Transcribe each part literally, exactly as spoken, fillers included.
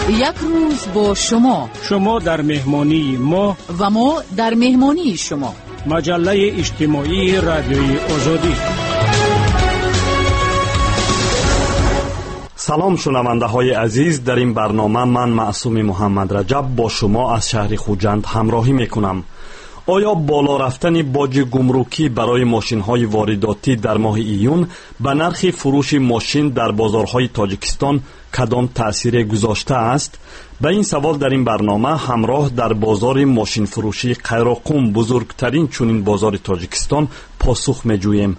یک روز با شما، شما در مهمانی ما و ما در مهمانی شما. مجله اجتماعی رادیوی آزادی. سلام شنونده های عزیز، در این برنامه من معصوم محمد رجب با شما از شهر خوجند همراهی میکنم. آیا بالا رفتن باج گمرکی برای ماشین های وارداتی در ماه ایون به نرخ فروش ماشین در بازارهای تاجیکستان کدام تأثیر گذاشته است؟ به این سوال در این برنامه همراه در بازار ماشین فروشی قیراقوم، بزرگترین چنین بازار تاجیکستان، پاسخ می‌جوییم.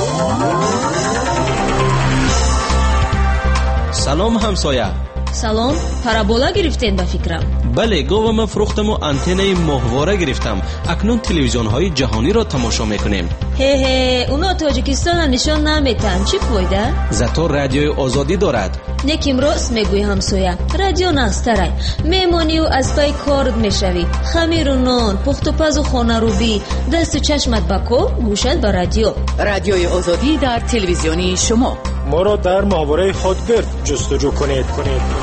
سلام همسایه. سلام، پارابولا گرفتین با فکرم؟ بله، گاوم فروختم و آنتنای ماهواره گرفتم. اکنون تلویزیون های جهانی را تماشا میکنیم. هه هه، اونا تاجیکستان نشان نمیتن، چی فایده؟ زیتو رادیوی آزادی دارد. نکیم راست میگوی همسایه، رادیو نسترای میمونی و از پای کارد میشوی. خمیر و نان، پخت و پز و خانه روبی، دست و چشمت بکو، گوشت با رادیو. رادیوی آزادی در تلویزیونی شما. ما را در ماهواره خودگرد جستجو کنید کنید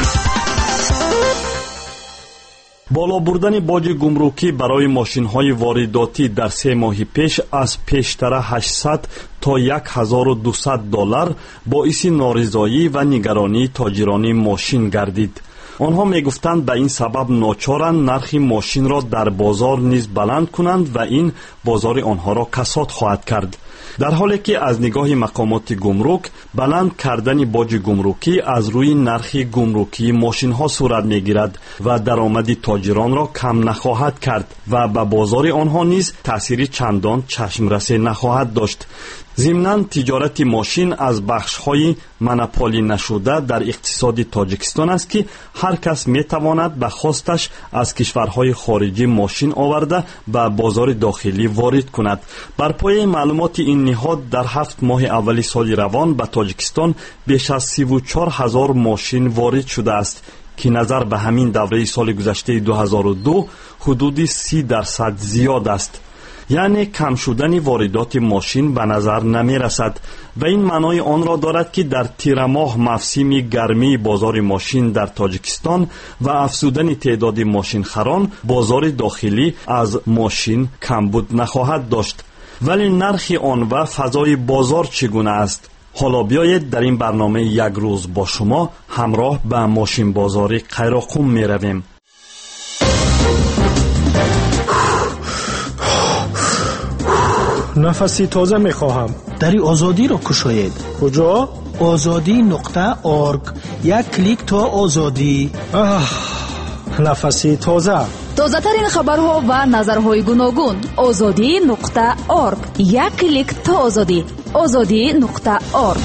بالا بردن باج گمرکی برای ماشین های وارداتی در سه ماه پیش از پیشتر هشتصد تا هزار و دویست دلار باعث نارضایی و نگرانی تاجران ماشین گردید. آنها میگفتند به این سبب ناچارند نرخ ماشین را در بازار نیز بلند کنند و این بازار آنها را کساد خواهد کرد. در حالی که از نگاه مقامات گمرک بلند کردن باج گمرکی از روی نرخ گمرکی ماشین ها صورت میگیرد و درآمد تاجران را کم نخواهد کرد و به بازار آنها نیز تأثیر چندان چشمرس نخواهد داشت. ضمناً تجارت ماشین از بخش‌های منپالی نشده در اقتصاد تاجیکستان است که هر کس می‌تواند به خواستش از کشورهای خارجی ماشین آورده به بازار داخلی وارد کند. بر پایه معلومات این نهاد در هفت ماه اولی سال روان به تاجیکستان بیش از سی و چهار هزار ماشین وارد شده است که نظر به همین دوره سال گذشته دو هزار و دو حدود سی درصد زیاد است. یعنی کم شدن واردات ماشین به نظر نمی رسد و این معنای آن را دارد که در تیر ماه موسم گرمی بازار ماشین در تاجیکستان و افزودن تعداد ماشین خران بازار داخلی از ماشین کمبود نخواهد داشت. ولی نرخ آن و فضای بازار چگونه است؟ حالا بیایید در این برنامه یک روز با شما همراه به ماشین بازار قیراقوم می رویم. نفسی تازه میخواهم. دری آزادی را کشاید. کجا؟ آزادی نقطه آرگ. یک کلیک تا آزادی. آه، نفسی تازه. تازه ترین خبرها و نظرهای گوناگون. آزادی نقطه آرگ. یک کلیک تا آزادی. آزادی نقطه آرگ.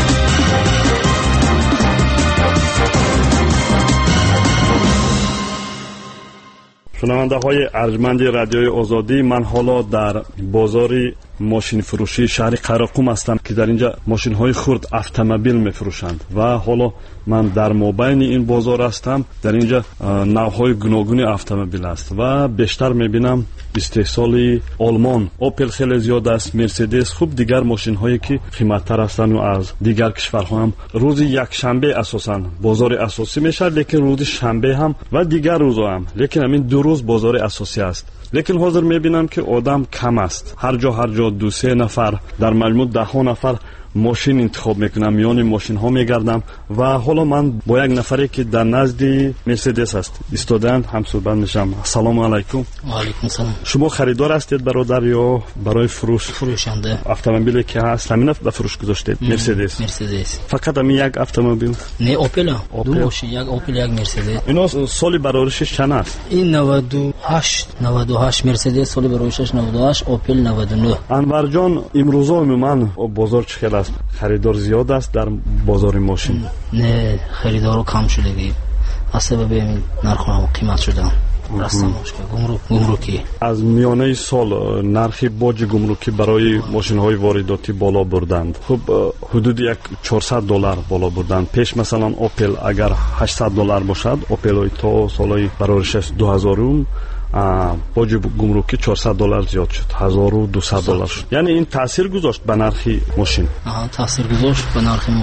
شنونده های ارجمند رادیوی آزادی، من حالا در بازار ماشین فروشی شهر قیراقوم هستم که در اینجا ماشین های خرد اتومبیل میفروشند و حالا من در مابین این بازار هستم. در اینجا نوعهای گوناگون اتومبیل است و بیشتر میبینم استحصال آلمان، اوپل خیلی زیاد است، مرسدس، خوب دیگر ماشین هایی که قیمت‌تر هستند و از دیگر کشورها هم. روز یک شنبه اساساً بازار اساسی میشه، لیکن روز شنبه هم و دیگر روزها هم، لیکن همین دو روز بازار اساسی است. لیکن حاضر میبینم که آدم کم است. هر جا هر جا دو سه نفر، در مجموع ده ها نفر ماشین انتخاب میکنم، میان ماشین ها میگردم و حالا من با یک نفری که در نزد مرسدس است ایستادند هم صحبت میشم. سلام علیکم. و علیکم سلام. شما خریدار هستید برادر یا برای فروش؟ فروشنده. اتومبیلی که هست همین به فروش گذاشتید؟ مرسدس. مرسدس. فقط همین یک اتومبیل؟ نه، اوپل. اوپل. دو ماشین، یک اوپل یک مرسدس. اینا سالی برآوردش چند است؟ این نود و هشت نود و هشت مرسدس سالی برآوردش نود و هشت، اوپل نود و نه. انور جان، امروزا عموما بازار چقدر است؟ خریدار زیاد است در بازار ماشین؟ نه، خریدار کم شده از سبب این نرخ و قیمت شدن. رستم گمرک گمرکی از میانه سال نرخ باج گمرکی برای ماشین های وارداتی بالا بردند. خب حدود یک چهارصد دلار بالا بردند. پیش مثلا اوپل اگر هشتصد دلار باشد، اوپل های تا سال برآوردش دو هزار باج گمرکی چهارصد دلار زیاد شد، هزار و دویست دلار شد. یعنی این تاثیر گذاشت به نرخ ماشین. آها، تاثیر گذاشت به نرخ ماشین.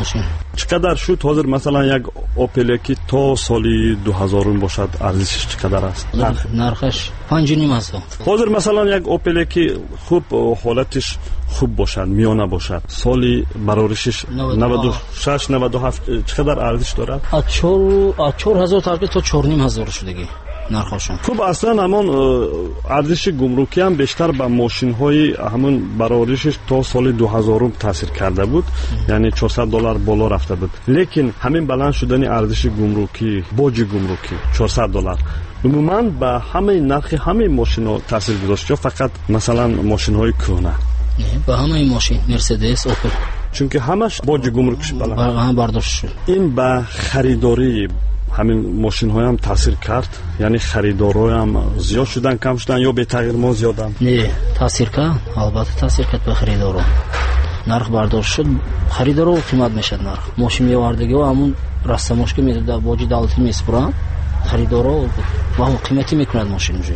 چقدر شد حاضر مثلا یک اوپل که تا سالی دو هزار باشد ارزشش چقدر است؟ نرخش پنج و نیم هست. حاضر مثلا یک اوپل که خوب حالتش خوب باشد میانه باشد سالی برارشش نود و شش نود و هفت چقدر ارزش دارد؟ از چهار هزار تا تا چهار و نیم هزار شدگی نرخشون. خب اصلا همون ارزش گمرکی هم بیشتر به ماشین های همون برارشش تا سال دو هزار تاثیر کرده بود، یعنی چهارصد دلار بالا رفته بود. لیکن همین بلند شدن ارزش گمرکی باج گمرکی چهارصد دلار عموما به همه نرخ همه ماشین ها تاثیر گذاشت یا فقط مثلا ماشین های کهنه؟ نه به همه ماشین مرسدس اوپل، چون که همش باج گمرکش بلند هم برداشت شد. این به خریداری همین ماشین های هم تاثیر کرد، یعنی خریدارای هم زیاد شدن کم شدن یا به تغییر ما زیادن؟ نه تاثیر کرد، البته تاثیر کرد به خریدارا. نرخ برداشت شد، خریدارا قیمت میشد نرخ ماشین میوردگی و همون رستماش که میده باج دولتی میسپرن خریدارا و هم قیمتی میکنند ماشین میشه.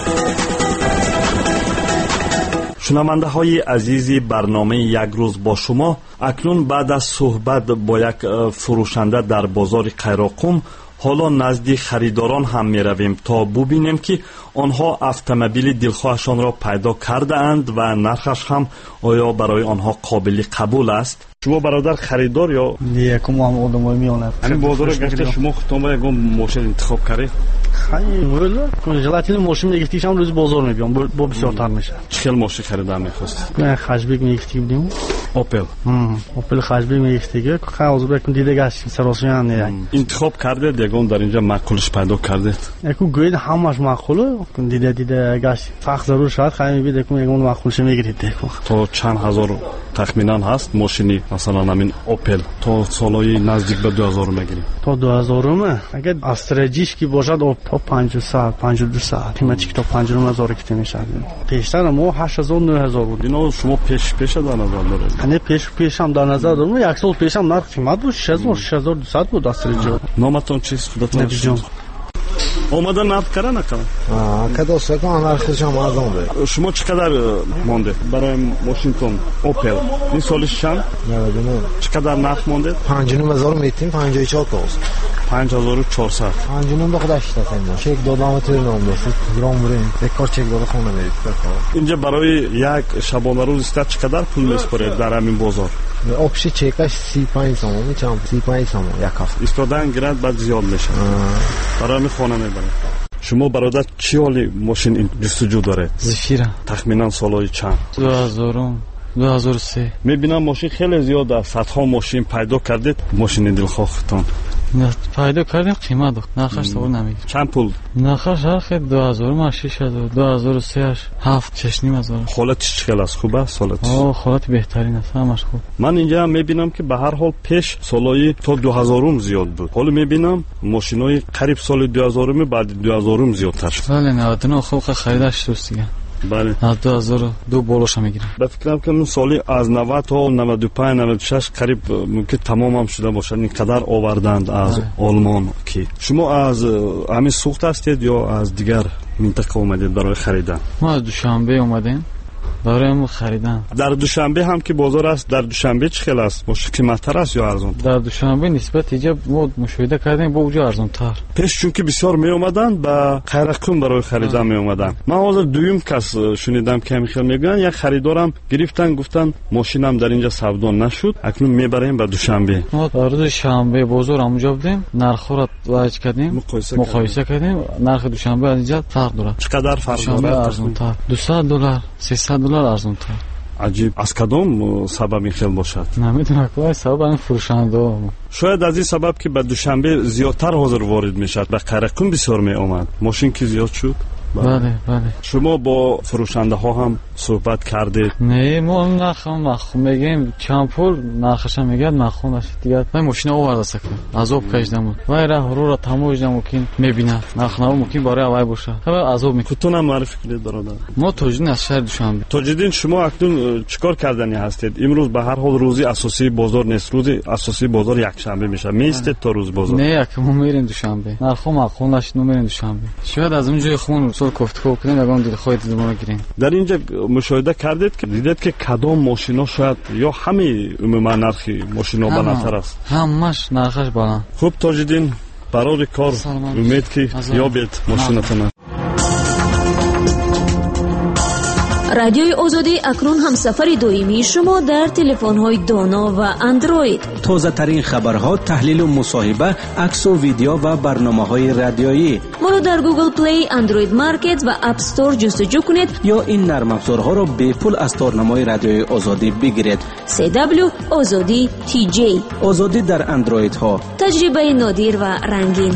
شنونده های عزیزی برنامه یک روز با شما، اکنون بعد از صحبت با یک فروشنده در بازار قیراقم حالا نزد خریداران هم می رویم تا ببینیم که آنها اتومبیل دلخواهشان را پیدا کرده اند و نرخش هم آیا برای آنها قابل قبول است. شما برادر خریدار یا یکم هم آدمای میانه همین بازار گشته شما خودتون یک ماشین انتخاب کردید؟ خیلی والا جلاتین ماشین میگفتیشم روز بازار میبیام با بسیار تر میشه. چه ماشین خریدن میخواست؟ من خشبیک میگفتیم دیدم اوپل. ام اوپل خشبیک میگفتیگه خواهد بکنم دیده گشت سراسیان نه. انتخاب کردید یگان در اینجا معقولش پیدا کردید؟ یکو گوید همش معقوله دیده دیده گشت فقط ضرور شاید خیلی میبینید که یگان معقولش میگیرید دیگه. تا چند هزار تخمینا هست ماشینی مثلا همین اوپل تا سالای نزدیک به دو هزار میگیریم؟ تا دو هزار مه اگه استراتژیش کی باشد تا پانصد پنجاه و دو ساعت قیمتش تا پنجاه هزار که میشه. پیشتر ما هشت هزار نه هزار بود. اینا شما پیش پیش در نظر دارید؟ نه پیش پیش هم در نظر دارم. یک سال پیشم نرخ قیمت بود شش هزار شش هزار و دویست بود استراتژی. نامتون چیست خودتون؟ اومدن نفت کردن نکنن؟ آه که دوسته که آن نرخش هم ارزان ده. شما چقدر مانده برای ماشینتون اوپل؟ این سالش چند؟ نود و نه. چقدر نرخ مانده؟ پنج و نیم هزار میتیم پنجاه و چهار تاست. پنج هزار و چهارصد. پنج و نیم بخدا اشتا سنجا. چک دادم تو نام داشت. گرام بریم. یک کار چک داده خونه میرید. اینجا برای یک شبانه روز است چقدر پول میسپرید در همین بازار؟ آبش چکش سی و پنج سوم میچم سی و پنج سوم یک هفته. ایستادن گرد بعد زیاد میشه. برای همین خانه میبرید. شما برادر چی حالی ماشین جستجو داره؟ زفیره. تخمینا سالای چند؟ دو هزار دو هزار و سه. میبینم ماشین خیلی زیاد است. صدها ماشین پیدا کردید ماشین دلخواهتون؟ نه پیدا کردیم قیمت داد نرخش تو نمیگه. چند پول؟ نرخش هر خیلی دو هزار ما شش هزار دو هزار و سه هفت شش نیم هزار. حالتش چقدر است؟ خوبه حالتش؟ آه حالت بهترین است همش خوب. من اینجا هم میبینم که به هر حال پیش سالای تا دو هزار زیاد بود. حالا میبینم ماشینای قریب سال دو هزار بعد دو هزار زیادتر شد. بله نود و نه خوب خریدش درست دیگه. بله دو هزار و دو بالاش میگیرم. به فکرم که من سالی از نود تا نود و پنج نود و شش قریب ممکن تمام هم شده باشد. اینقدر آوردند از آلمان. که شما از همین سوخت هستید یا از دیگر منطقه اومدید برای خریدن؟ ما از دوشنبه اومدیم برای ما خریدن. در دوشنبه هم که بازار است، در دوشنبه چه خیلی است؟ باشه قیمت‌تر است یا ارزان؟ در دوشنبه نسبت اینجا ما مشاهده کردیم با اونجا ارزان‌تر. پیش چون که بسیار می اومدن با قیراقم برای خریدن می اومدن. من حاضر دویم کس شنیدم که خیلی میگن یک خریدارم گرفتن گفتن ماشینم در اینجا سودا نشد اکنون میبریم به دوشنبه. ما در روز شنبه بازار اونجا بودیم نرخ را وایج کردیم مقایسه, مقایسه کردیم. نرخ دوشنبه از اینجا فرق داره. چقدر فرق داره؟ ارزان‌تر دویست دلار سیصد دلار ارزان‌تر. عجیب. از کدام سبب این خیلی باشد؟ نمیدونم که سبب این فروشنده. شاید از این سبب که به دوشنبه زیادتر حاضر وارد میشد به قیراقم بسیار می اومد ماشین که زیاد شد. بله بله. شما با فروشنده ها هم صحبت کردید؟ نه ما نخم مخم میگیم چند پول نرخش میگه مخم است دیگه. من ماشین آورده سکم عذاب کشیدم وای راه رو را تموج ممکن میبینه نرخ نو ممکن برای اوای باشه خب عذاب میکنه. خودتون معرفی کنید برادر. ما تاجدین از شهر دوشنبه. تاجدین شما اکنون چیکار کردنی هستید؟ امروز به هر حال روزی اساسی بازار نیست. روزی اساسی بازار یک شنبه میشه. میستید تا روز بازار؟ نه یک ما میریم دوشنبه. نرخ مخم نشد میریم دوشنبه. شاید از اونجا خون سال گفتگو کردیم یگان دلخواه دیدمان گیریم. در اینجا مشاهده کردید که دیدید که کدام ماشینا شاید یا همه عموما نرخی ماشینا بالاتر است؟ همش نرخش بالا. خوب تاجدین برای کار امید که یابید ماشینتان. رادیوی آزادی اکنون هم سفر دائمی شما در تلفن‌های دانا و اندروید. تازه ترین خبرها، تحلیل و مصاحبه، عکس و ویدیو و برنامه‌های رادیویی. ما رو در گوگل پلی، اندروید مارکت و اپ استور جستجو کنید یا این نرم افزارها را به پول از تارنمای رادیوی آزادی بگیرید. سی دبلیو آزادی تی جی. آزادی در اندروید ها. تجربه نادر و رنگین.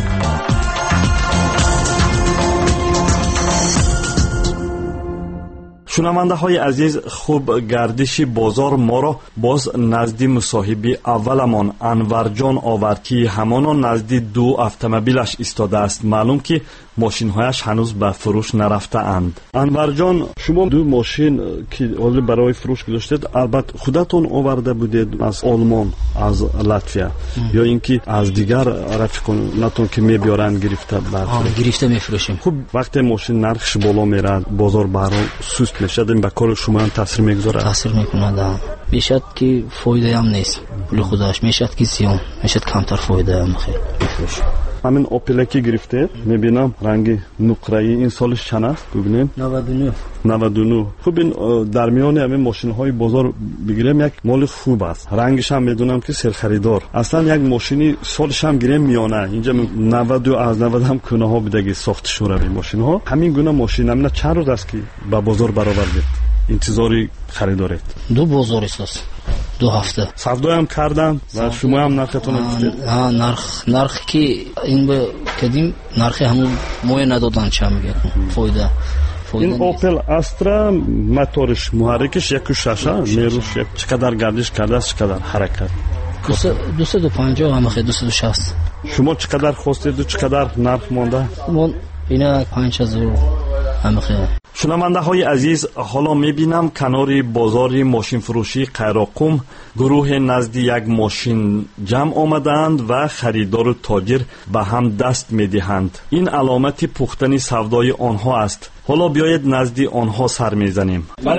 شنونده های عزیز، خوب گردش بازار ما را باز نزدی مصاحبی اولمان انور جان آورد که همان نزدی دو اتومبیلش ایستاده است. معلوم که ماشین هایش هنوز به فروش نرفته اند. انور جان، شما دو ماشین که حالا برای فروش گذاشتید البته خودتون آورده بودید از آلمان، از لاتویا یا اینکه از دیگر رفیقانتون که میبیارن گرفته برفروشید؟ گرفته میفروشیم. خب وقتی ماشین نرخش بالا میره بازار برای سوست میشه، به کار شما هم تاثیر میگذاره؟ تاثیر میکنه. میشد که فایده هم نیست پول خودش، میشد که زیان، میشد کمتر فایده هم خیلی بفروش. همین اوپل که گرفته میبینم رنگ نقره‌ای، این سالش چند است ببینیم؟ نود و نه. نود و نه. خب این در میان همین ماشین های بازار بگیریم یک مال خوب است. رنگش هم میدونم که سر خریدار. اصلا یک ماشینی سالش هم گیریم میانه اینجا نود از نود هم کنه ها بدگی ساخته شده این ماشین ها. همین گونه ماشین همین چند روز است که به بازار برآوردید؟ انتظاری خریدارید؟ دو بازار است. دو هفته سودا هم کردم و شما هم نرختون گفتید؟ ها نرخ نرخ که این به کدیم نرخ همون موی ندادن چه میگه فایده. این اوپل استرا موتورش محرکش یک و شش میروش یک چقدر گردش کرده است چقدر حرکت؟ دویست و پنجاه هم خیلی دویست و شصت. شما چقدر خواستید و چقدر نرخ مانده؟ من اینا پنج هزار هم خیلی. شنونده های عزیز، حالا میبینم کنار بازار ماشین فروشی قیراقم گروه نزد یک ماشین جمع آمدند و خریدار و تاجر به هم دست میدهند. این علامت پختن سودای آنها است. حالا بیایید نزدی آنها سر میزنیم. من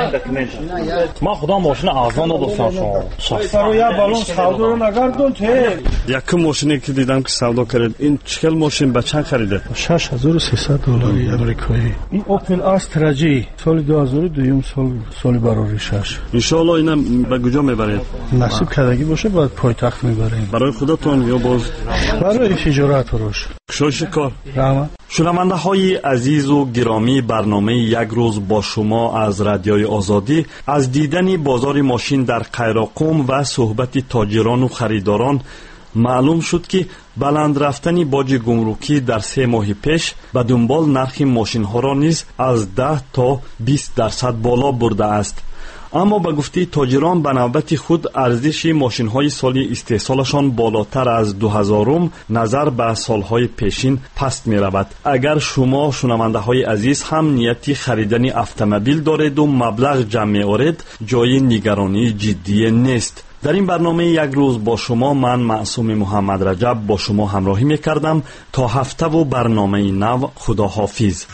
من خدا ماشین ارزان دوستم شما شخصا یا بالون سودا رو نگردون ته. یک ماشینی که دیدم که سودا کرد، این چکل ماشین به چند خریده؟ شش هزار و سیصد دلاری امریکایی. این اوپل استرا جی سال دو هزار و دو سال سال برای شش. ان شاء الله اینم به کجا میبرید؟ نصیب کردگی باشه بعد پایتخت میبریم. برای خودتون یا باز برای تجارت فروش؟ شوش کار. رحمت. شنونده های عزیز و گرامی، برنامه یک روز با شما از رادیوی آزادی از دیدن بازار ماشین در قیراقم و صحبت تاجران و خریداران معلوم شد که بلند رفتن باج گمرکی در سه ماه پیش به دنبال نرخ ماشین ها را نیز از ده تا بیست درصد بالا برده است. اما به گفته تاجران به نوبت خود ارزش ماشین های سالی استحصالشان بالاتر از دو هزارم نظر به سالهای پیشین پست می رود. اگر شما شنونده های عزیز هم نیتی خریدن اتومبیل دارید و مبلغ جمع می آورید، جای نگرانی جدی نیست. در این برنامه یک روز با شما من معصوم محمد رجب با شما همراهی می کردم. تا هفته و برنامه نو، خدا حافظ.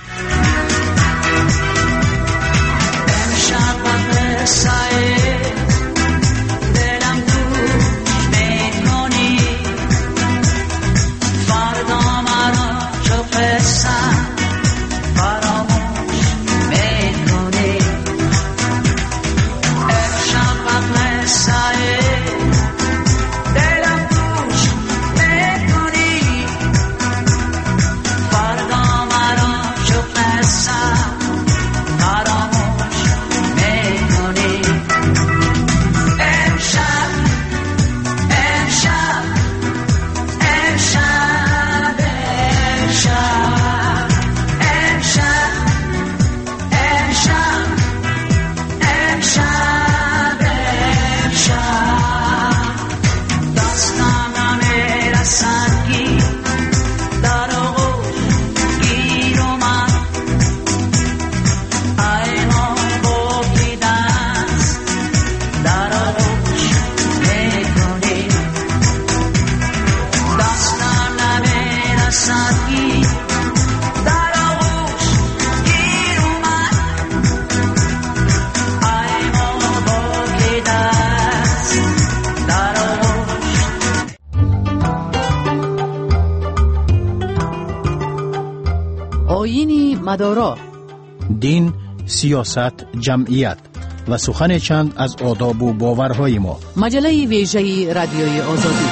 آیین مدارا. دین، سیاست، جمعیت و سخن چند از آداب و باورهای ما. مجله ویژه رادیوی آزادی.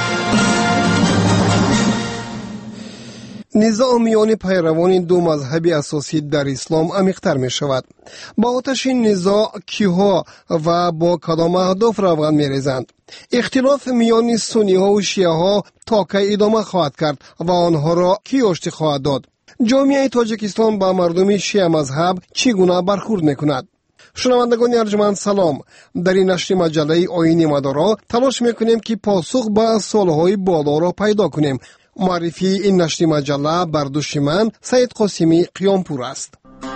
نزاع میان پیروان دو مذهب اساسی در اسلام عمیق‌تر می شود. با آتش نزاع کیها و با کدام اهداف روغن می ریزند. اختلاف میان سنی ها و شیعه ها تا که ادامه خواهد کرد و آنها را کی آشتی خواهد داد؟ جامعه تاجیکستان با مردم شیعه مذهب چگونه برخورد می کند؟ شنوندگان ارجمند سلام. در این نشر مجله آیین مدارا تلاش می کنیم که پاسخ به سوالهای بالا را پیدا کنیم. معرفی این نشر مجله بر دوش من سید قاسمی قیامپور است.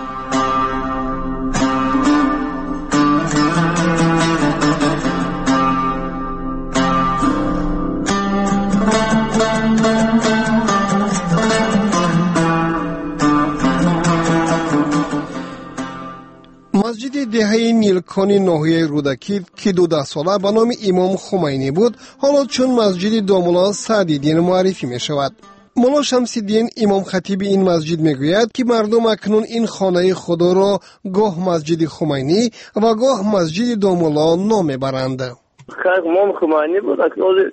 مسجد دهه نیلکانی ناحیه رودکی که دو ساله به نام امام خمینی بود، حالا چون مسجد داملا سعدیدین معرفی می شود. مولا شمس‌الدین امام خطیب این مسجد می گوید که مردم اکنون این خانه خدا را گاه مسجد خمینی و گاه مسجد داملا نام برند. امام خمینی بود، اکنون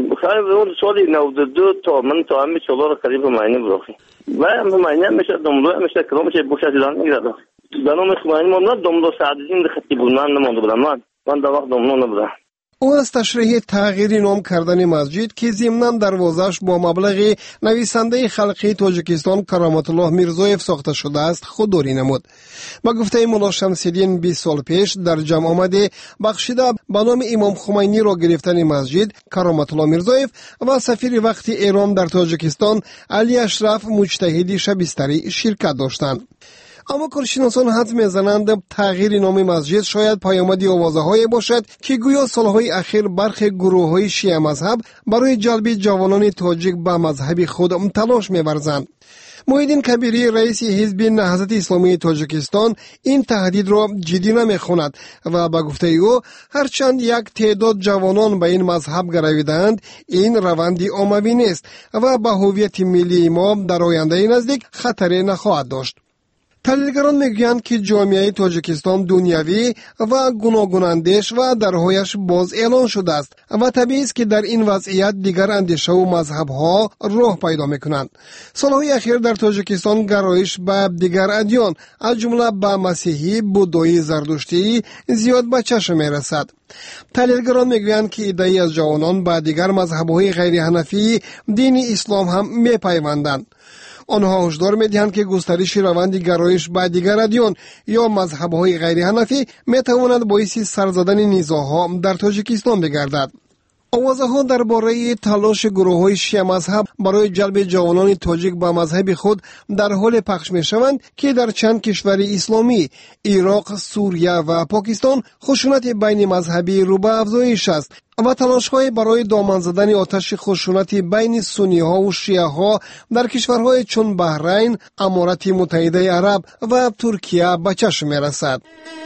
خیلی سالی نود و دو تا من تا همه چهار قریب خمینی بود. و خمینی میشه داملا میشه کرام میشه بوشت ایران میگرد. دانم خمینی ما نه داملا سعدیدین خطیب بود، من نمونده بودم، من من در وقت داملا نبودم. او از تشریح تغییر نام کردن مسجد که ضمناً دروازش با مبلغ نویسنده خلقی تاجیکستان کرامت الله میرزایف ساخته شده است خودداری نمود. با گفته مولا شمس‌الدین بیست سال پیش در جمع آمده بخشیده به نام امام خمینی را گرفتن مسجد کرامت الله میرزایف و سفیر وقت ایران در تاجیکستان علی اشرف مجتهدی شبستری شرکت داشتند. اما کارشناسان حدس می‌زنند تغییر نام مسجد شاید پیامدی آوازه‌های باشد که گویا سالهای اخیر برخی گروه‌های شیعه مذهب برای جلب جوانان تاجیک به مذهب خود تلاش می‌ورزند. محیدین کبیری رئیس حزب نهضت اسلامی تاجیکستان این تهدید را جدی نمی‌خواند و به گفته او هرچند یک تعداد جوانان به این مذهب گرویدند، این روندی عمومی نیست و به هویت ملی ما در آینده نزدیک خطری نخواهد داشت. تحلیلگران میگویند که جامعه تاجیکستان دنیوی و گوناگون اندیش و درهایش باز اعلان شده است و طبیعی است که در این وضعیت دیگر اندیشه و مذهب ها راه پیدا میکنند. سالهای اخیر در تاجیکستان گرایش به دیگر ادیان از جمله به مسیحی، بودایی، زردشتی زیاد به چشم میرسد. تحلیلگران میگویند که عده‌ای از جوانان به دیگر مذهب‌های غیر حنفی دین اسلام هم میپیوندند. آنها هشدار می‌دهند که گسترش روند گرایش به دیگر ادیان یا مذهب‌های غیر حنفی می‌تواند باعث سر زدن نزاع‌ها در تاجیکستان بگردد. آوازها درباره تلاش گروه‌های شیعه مذهب برای جلب جوانان تاجیک به مذهب خود در حال پخش می‌شوند که در چند کشور اسلامی، عراق، سوریه و پاکستان خشونت بین مذهبی رو به افزایش است و تلاش‌های برای دامن زدن آتش خشونت بین سنی‌ها و شیعه‌ها در کشورهای چون بحرین، امارات متحده عرب و ترکیه به چشم می‌رسد.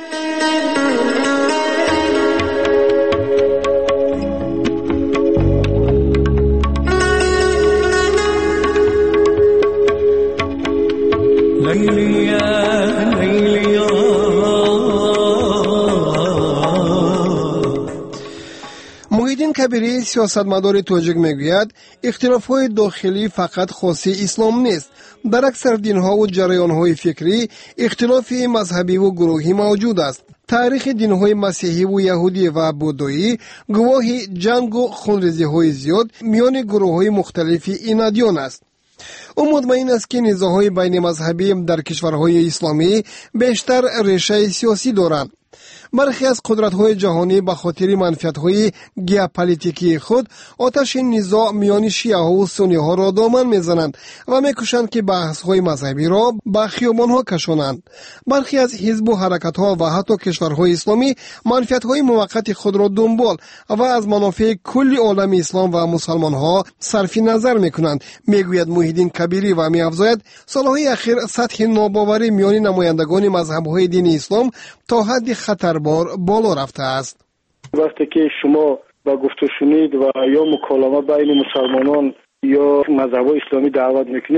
محیدین کبیری سیاستمدار تاجیک میگوید اختلاف‌های داخلی فقط خاص اسلام نیست. در اکثر دین‌ها و جریان‌های فکری اختلاف مذهبی و گروهی موجود است. تاریخ دین‌های مسیحی و یهودی و بودایی گواه جنگ و خونریزی‌های زیاد میان گروه‌های مختلف این ادیان است. او مطمئن است که نزاع‌های بین مذهبی در کشورهای اسلامی بیشتر ریشه سیاسی دارند. برخی از قدرت‌های جهانی به خاطر منفعت‌های ژئوپلیتیکی خود آتش نزاع میان شیعه‌ها و سنی‌ها را دامن می‌زنند و می‌کوشند که بحث‌های مذهبی را به خیابان‌ها کشانند. برخی از حزب و حرکت‌ها و حتی کشورهای اسلامی منفعت‌های موقت خود را دنبال و از منافع کل عالم اسلام و مسلمان‌ها صرف نظر می‌کنند، می‌گوید محیدین کبیری و می‌افزاید سال‌های اخیر سطح ناباوری میان نمایندگان مذهب‌های دین اسلام تا حد خطربار بالا رفته است. وقتی که شما با گفت و شنید و یا مکالمه بین مسلمانان یا مذهب اسلامی دعوت میکنید،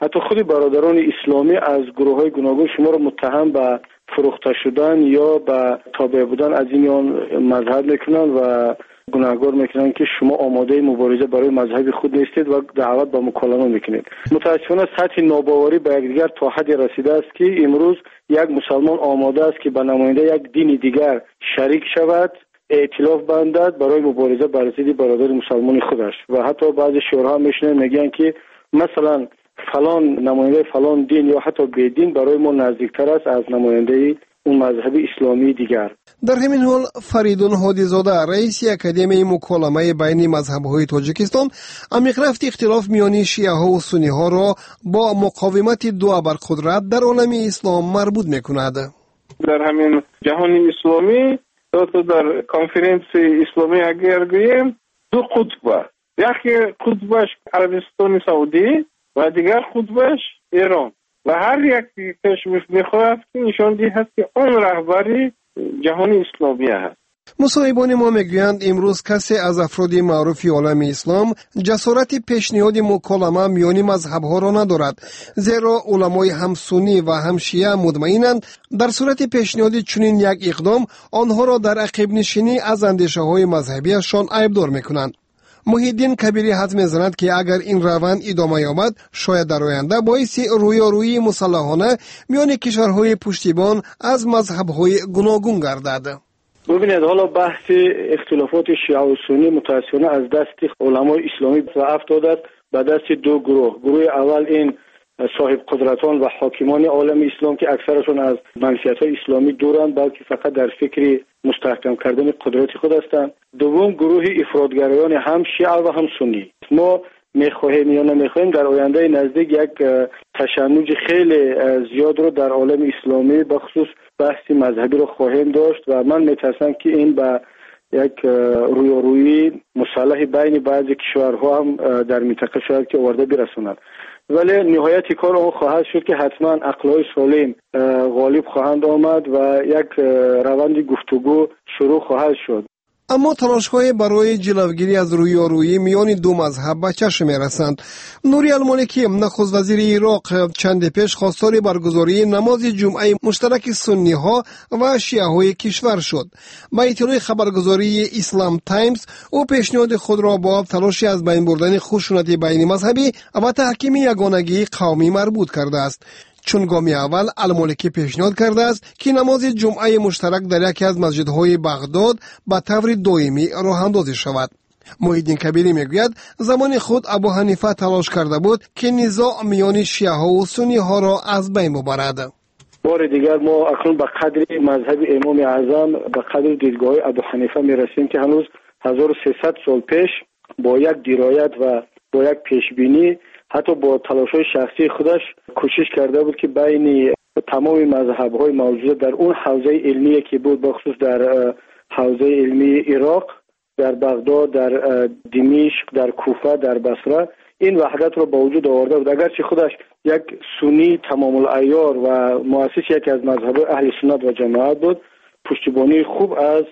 حتی خود برادران اسلامی از گروه های گوناگون شما را متهم به فروخته شدن یا به تابع بودن از این مذهب میکنن و گناهگار میکنن که شما آماده مبارزه برای مذهب خود نیستید و دعوت به مکالمه میکنید. متاسفانه سطح ناباوری به یکدیگر تا حدی رسیده است که امروز یک مسلمان آماده است که به نماینده یک دین دیگر شریک شود، ائتلاف بندد برای مبارزه بر ضد برادر مسلمان خودش. و حتی بعضی شعرها میشنن میگن که مثلا فلان نماینده فلان دین یا حتی بدین برای ما نزدیکتر است از نماینده اون مذهب اسلامی دیگر. در همین حال فریدون هادیزاده رئیس اکادمی مکالمه بین مذهب‌های تاجیکستان عمیق رفت اختلاف میان شیعه ها و سنی ها را با مقاومت دو ابرقدرت در عالم اسلام مربوط میکند. در همین جهان اسلامی تو در کنفرانس اسلامی اگر گوییم دو قطب، یکی قطبش عربستان سعودی و دیگر قطبش ایران و هر یک کشور میخواهد که نشان دهد که آن رهبری جهان اسلامی است. مصاحبان ما میگویند امروز کسی از افراد معروف عالم اسلام جسارت پیشنهاد مکالمه میان مذهب‌ها را ندارد، زیرا علمای هم سنی و هم شیعه مطمئنند در صورت پیشنهاد چنین یک اقدام آنها را در عقب نشینی از اندیشه‌های مذهبیشان عیبدار میکنند. محیدین کبیری حد میزند که اگر این روند ادامه یابد شاید در آینده باعث رویارویی مسلحانه میان کشورهای پشتیبان از مذهب‌های گوناگون گردد. ببینید حالا بحث اختلافات شیعه و سنی متأسفانه از دست علمای اسلامی افتاده به دست دو گروه. گروه اول این صاحب قدرتان و حاکمان عالم اسلام که اکثرشون از منشأهای اسلامی دورند بلکه فقط در فکر مستحکم کردن قدرت خود هستند. دوم گروه افراطگرایان هم شیعه و هم سنی. ما میخواهیم یا نمیخواهیم در آینده نزدیک یک تشنج خیلی زیاد رو در عالم اسلامی بخصوص بحث مذهبی رو خواهیم داشت و من میترسم که این به یک رویارویی مسلح بین بعضی کشورها هم در منطقه شاید که آورده برسوند. ولی نهایت کار آن خواهد شد که حتما عقل‌های سالم غالب خواهند آمد و یک روند گفتگو شروع خواهد شد. اما تلاش‌های برای جلوگیری از رویارویی میان دو مذهب به چشم می‌رسند. نوری المالکی نخست وزیر عراق چند پیش خواستار برگزاری نماز جمعه مشترک سنی‌ها و شیعه‌های کشور شد. با اطلاع خبرگزاری اسلام تایمز او پیشنهاد خود را با تلاشی از بین بردن خشونت بین مذهبی و تحکیم یگانگی قومی مربوط کرده است. چون گامی اول المالکی پیشنهاد کرده است که نماز جمعه مشترک در یکی از مسجدهای بغداد به طور دائمی راه اندازی شود. محیدین کبیری میگوید زمان خود ابو حنیفه تلاش کرده بود که نزاع میان شیعه ها و سنی ها را از بین ببرد. بار دیگر ما اکنون به قدر مذهب امام اعظم به قدر دیدگاه ابو حنیفه میرسیم که هنوز هزار و سیصد سال پیش با یک درایت و با یک پیشبینی حتی با تلاش‌های شخصی خودش کوشش کرده بود که بین تمام مذهب‌های موجود در اون حوزه علمی که بود بخصوص در حوزه علمی عراق، در بغداد، در دمشق، در کوفه، در بصره این وحدت رو با وجود آورده بود. اگرچه خودش یک سنی تمام العیار و مؤسس یکی از مذهب اهل سنت و جماعت بود، پشتیبانی خوب از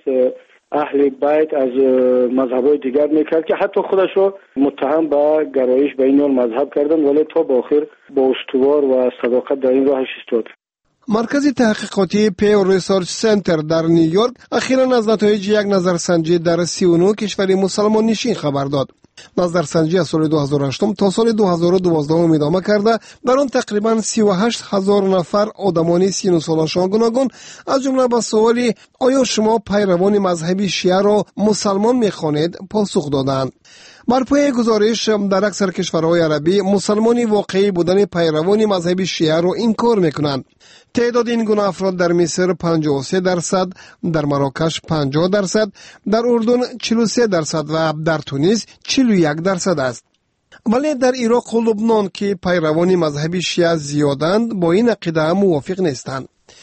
اهل بیت از مذهب‌های دیگر میکرد که حتی خودش رو متهم به گرایش به این مذهب کردن ولی تا به آخر با استوار و صداقت در این راهش ایستاد. مرکز تحقیقاتی پیو ریسرچ سنتر در نیویورک اخیراً از نتایج یک نظرسنجی در سی و نه کشور مسلمان نشین خبر داد. نظرسنجی از سال دو هزار و هشت تا سال دو هزار و دوازده ادامه کرده در آن تقریباً سی و هشت هزار نفر آدمان سی و نه سالشان گوناگون از جمله به سوالی آیا شما پیروان مذهبی شیعه را مسلمان می‌خوانید پاسخ دادند. بر پایه گزارش در اکثر کشورهای عربی مسلمانی واقعی بودن پیروان مذهبی شیعه را انکار می‌کنند. تعداد این گونه افراد در مصر پنجاه و سه درصد، در مراکش پنجاه درصد، در اردن چهل و سه درصد و در تونس چهل و یک درصد است. ولی در عراق و لبنان که پیروان مذهبی شیعه زیادند با این عقیده موافق نیستند.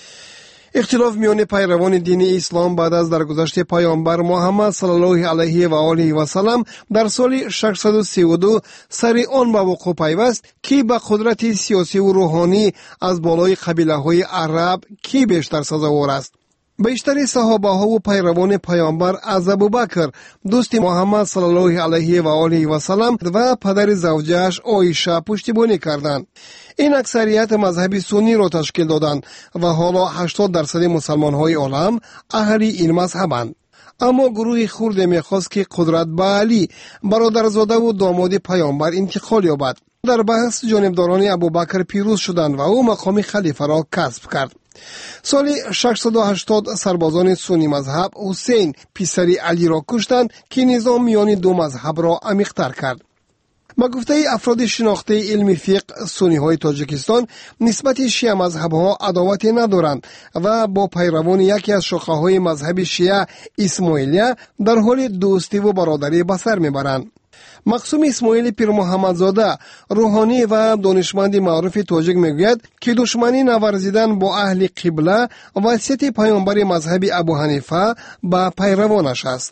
اختلاف میان پیروان دین اسلام بعد از درگذشت پیامبر محمد صلی الله علیه و آله و سلم در سال ششصد و سی و دو سر آن به وقوع پیوست که به قدرت سیاسی و روحانی از بالای قبیله های عرب کی بیشتر سزاوار است. بیشتر صحابه ها و پیروان پیامبر از ابوبکر دوست محمد صلی الله علیه و آله و سلم و پدر زوجه‌اش عایشه پشتیبانی کردند. این اکثریت مذهب سنی را تشکیل دادند و حالا هشتاد درصد مسلمان های عالم اهل این مذهبند. اما گروه خرد میخواست که قدرت به علی برادرزاده و داماد پیامبر انتقال یابد. در بحث جانبداران ابوبکر پیروز شدند و او مقام خلیفه را کسب کرد. سال ششصد و هشتاد سربازان سنی مذهب حسین پسر علی را کشتند که نظام میان دو مذهب را عمیق‌تر کرد. با گفته افراد شناخته علم فقه سنی های تاجیکستان نسبت شیعه مذهب ها عداوتی ندارند و با پیروان یکی از شاخه های مذهب شیعه اسماعیلیه در حال دوستی و برادری به سر میبرند. مقسوم اسماعیل پیر محمدزاده روحانی و دانشمند معروف تاجیک میگوید که دشمنی نورزیدن با اهل قبله وصیت پیامبر مذهب ابو حنیفه به پیروانش است.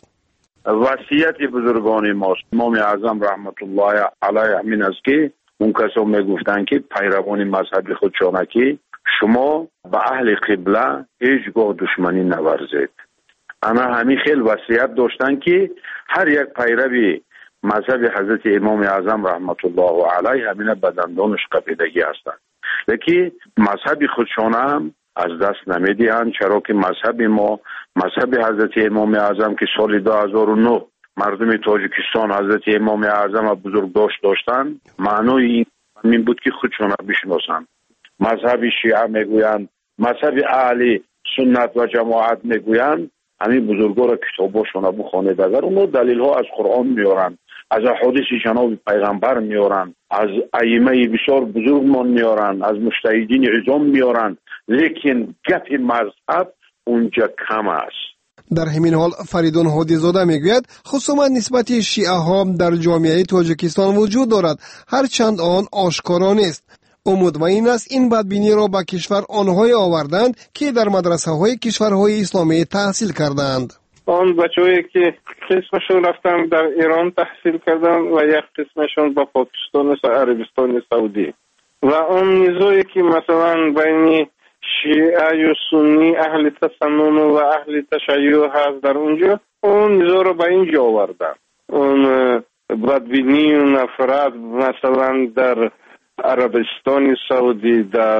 وصیت بزرگان ما امام اعظم رحمت الله علیه همین است که اون کسا میگفتن که پیروان مذهب خودشان که شما به اهل قبله هیچگاه دشمنی نورزید. انا همین خیلی وصیت داشتن که هر یک پیروی مذهب حضرت امام اعظم رحمت الله علیه همین بدندانش قپیدگی هستند، لیکن مذهب خودشان هم از دست نمیدهند، چرا که مذهب ما مذهب حضرت امام اعظم که سال دو هزار و نه مردم تاجیکستان حضرت امام اعظم بزرگ داشت داشتند، معنای این بود که خودشان را بشناسند. مذهب شیعه میگویند، مذهب اهل سنت و جماعت میگویند همین بزرگا را کتاباشون را بخوانید. اگر اونو دلیل ها از قرآن میارن، از احادیث جناب پیغمبر میارن، از ائمه بسیار بزرگمان میارن، از مجتهدین عظام میارن، لیکن گپ مذهب اونجا کم است. در همین حال فریدون هادی زاده میگوید خصومت نسبت شیعه ها در جامعه تاجیکستان وجود دارد، هرچند آن آشکارا نیست. او مطمئن است این بدبینی را به کشور آنهای آوردند که در مدرسه های کشورهای اسلامی تحصیل کردند. آن بچه‌هایی که قسمشون رفتن در ایران تحصیل کردن و یک قسمشون با پاکستان و عربستان سعودی و آن نزاعی که مثلا بین شیعه و سنی اهل تسنن و اهل تشیع هست در اونجا، اون نزاع رو به اینجا آوردن. اون بدبینی و نفرت مثلا در عربستان سعودی، در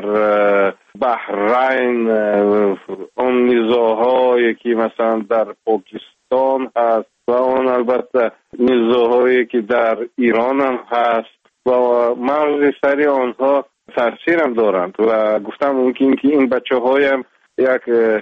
بحرین، اون نزاع‌هایی که مثلا در پاکستان هست و اون البته نزاع‌هایی که در ایران هم هست و مغز سری آنها تاثیر هم دارند و گفتم ممکن که این بچه‌های هم یک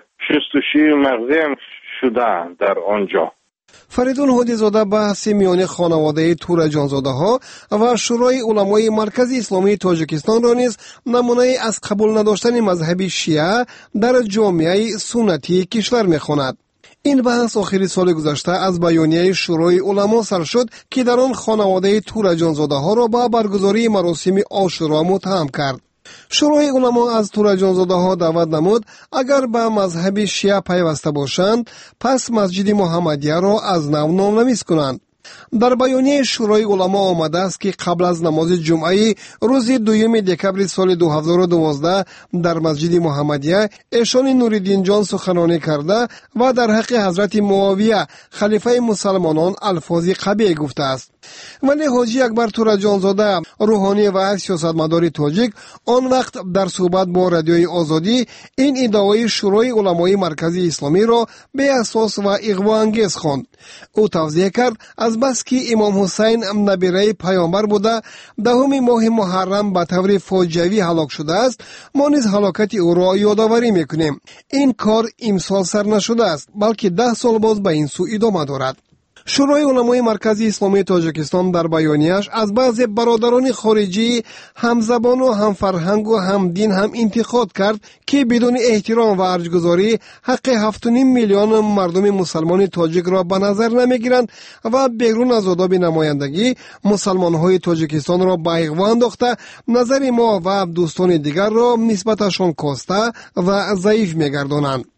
شستشوی مغزی هم شده در آنجا. فریدون هادی زاده بحث میان خانواده تور جانزاده ها و شورای علمای مرکز اسلامی تاجیکستان را نیز نمونه از قبول نداشتن مذهب شیعه در جامعه سنتی کشور می‌خواند. این بحث آخری سال گذشته از بیانیه شورای علما سر شد که در آن خانواده تور جانزاده ها را با برگزاری مراسم عاشورا متهم کرد. شورای علما از تور جانزاده ها دعوت نمود اگر به مذهب شیعه پیوسته باشند پس مسجد محمدیه را از نو نامنویس کنند. در بیانیه شورای علما آمده است که قبل از نماز جمعه روز دوم دکمبر سال دو هزار و دوازده در مسجد محمدیه ایشان نوریدین جان سخنرانی کرده و در حق حضرت معاویه خلیفه مسلمانان الفاظ قبیح گفته است. ولی حاجی اکبر تور جانزاده روحانی و سیاستمدار تاجیک آن وقت در صحبت با رادیوی آزادی این ادعای شورای علمای مرکزی اسلامی را بی اساس و اغوا انگیز خواند. او توضیح کرد از بس که امام حسین نبیره پیامبر بوده دهم ماه محرم به طور فاجعه‌ای هلاک شده است، ما نیز هلاکت او را یادآوری میکنیم. این کار امسال سر نشده است بلکه ده سال باز به این سو ادامه دارد. شورای علمای مرکزی اسلامی تاجیکستان در بیانیه‌اش از بعضی برادران خارجی همزبان و هم فرهنگ و هم دین هم انتقاد کرد که بدون احترام و ارجگذاری حق هفت و نیم میلیون مردم مسلمان تاجیک را به نظر نمیگیرند و بیرون از آداب نمایندگی مسلمان‌های تاجیکستان را به اغوا انداخته نظر ما و دوستان دیگر را نسبتشان کاسته و ضعیف میگردانند.